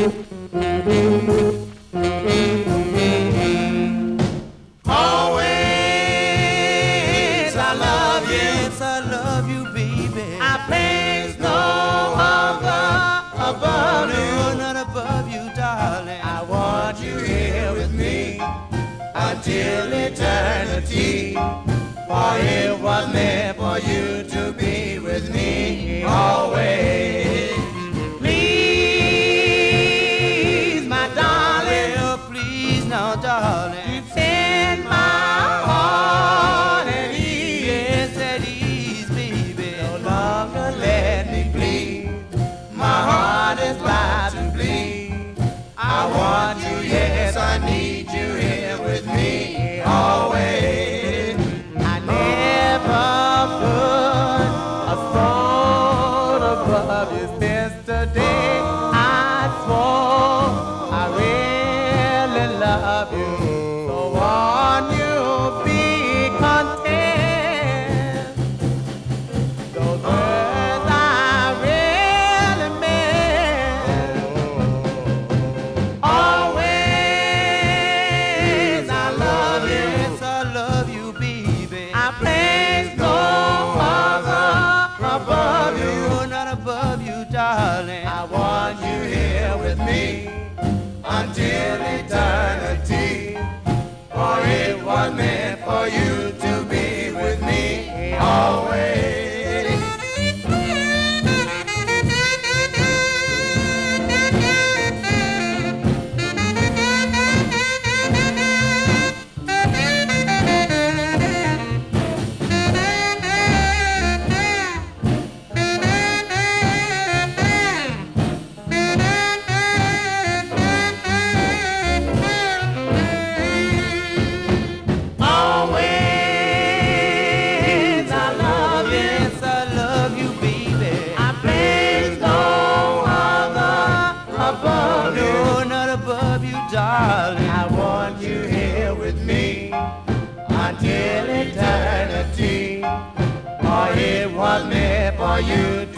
Always I love you. Yes, I love you, baby. I place no other above No, you. not above you, darling. I want you here with me until eternity. For it was meant for you to be with me always. Please, my darling, Well, please now, darling. in my heart at ease. Yes, at ease, baby. No longer let me bleed. My heart is about to bleed. I want you, yes, I need you here with me always. I never put a stone above you since the day I swore I really love you. So won't you be content? Those words I really meant. Always I love you. Yes, I love you, baby. I place no other above you. No, not above you, darling. I want you here with me until eternity. For it was meant for you to be with me always. Always I love you. Yes, I love you, baby. I place no other above you. No, not above you, darling. I want you here with me until eternity. For it was meant for you